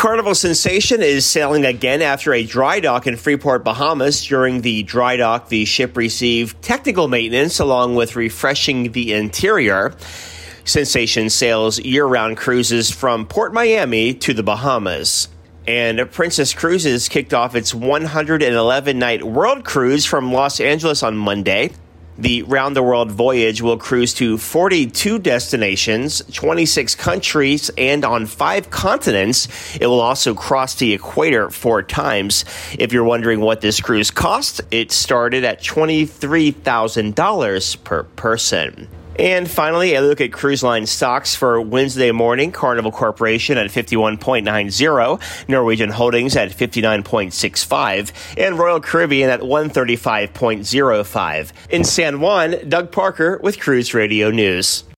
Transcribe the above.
Carnival Sensation is sailing again after a dry dock in Freeport, Bahamas. During the dry dock, the ship received technical maintenance along with refreshing the interior. Sensation sails year-round cruises from Port Miami to the Bahamas. And Princess Cruises kicked off its 111-night world cruise from Los Angeles on Monday. The round-the-world voyage will cruise to 42 destinations, 26 countries, and on 5 continents. It will also cross the equator 4 times. If you're wondering what this cruise cost, it started at $23,000 per person. And finally, a look at cruise line stocks for Wednesday morning. Carnival Corporation at 51.90, Norwegian Holdings at 59.65, and Royal Caribbean at 135.05. In San Juan, Doug Parker with Cruise Radio News.